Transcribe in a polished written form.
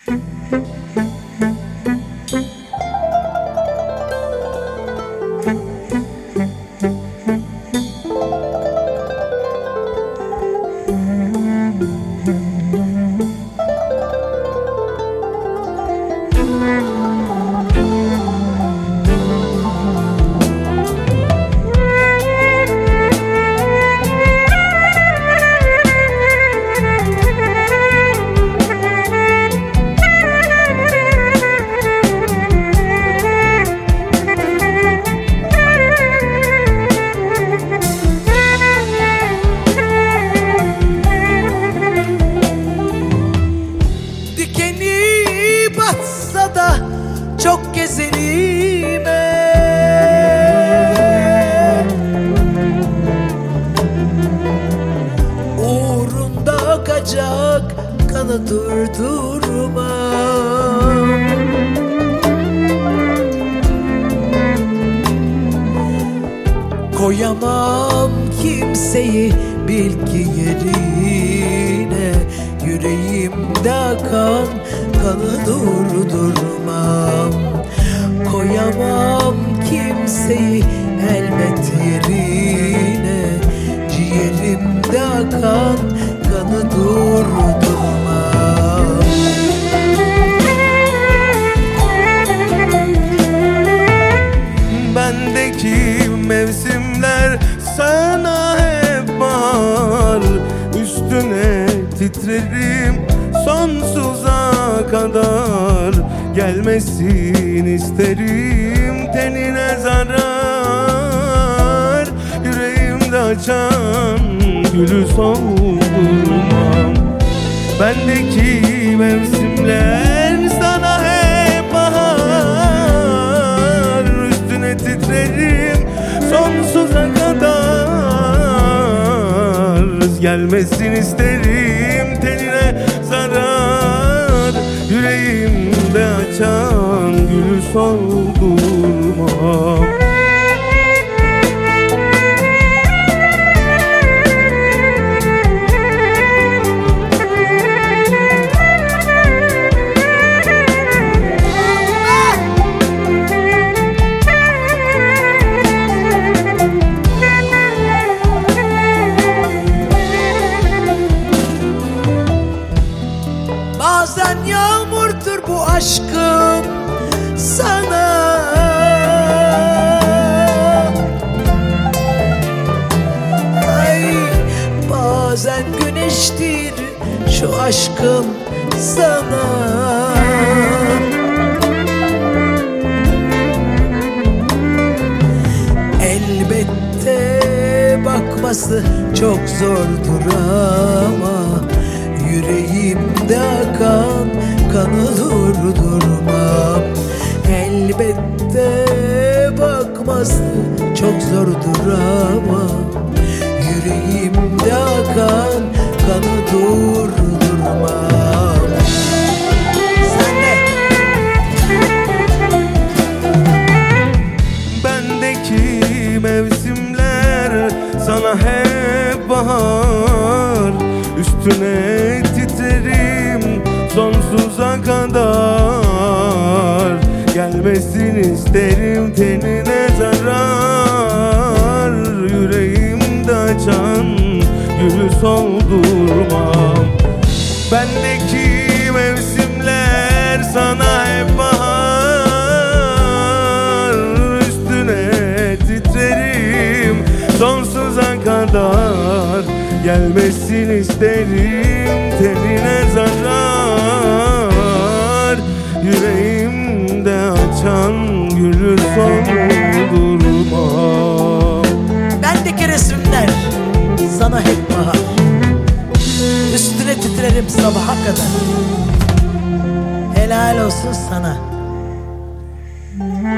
Çok gezelime uğrunda akacak kanı durdurmam. Koyamam kimseyi bilgi yerine, yüreğimde akan kanı durdurmam. Koyamam kimseyi elbet yerine, ciğerimde akan kanı durdurmam. Bendeki mevsimler sana hep bahar, üstüne titrerim sonsuza kadar. Gelmesin isterim tenine zarar, yüreğimde açan gülü soldurmam. Bendeki mevsimler sana hep bahar, üstüne titrerim sonsuza kadar. Gelmesin isterim tenine zarar, yüreğimde açan gülü soldurmam. Bazen yağmurdur bu aşkım sana, ay, bazen güneştir şu aşkım sana. Elbette bakması çok zordur ama yüreğimde akan kanı durdurmam. Elbette bakması çok zordur ama yüreğimde akan kanı durdurmam. Sen de. Bendeki mevsimler sana hep bahar, üstüne titrerim sonsuza kadar. Gelmesin isterim tenine zarar, yüreğimde açan gülü soldurmam. Bendeki mevsimler sana hep bahar, üstüne titrerim sonsuza kadar. Gelmesin isterim tenine zarar, yüreğimde açan gülü soldurmam. Bendeki resimler sana hep bahar, üstüne titrerim sabaha kadar. Helal olsun sana.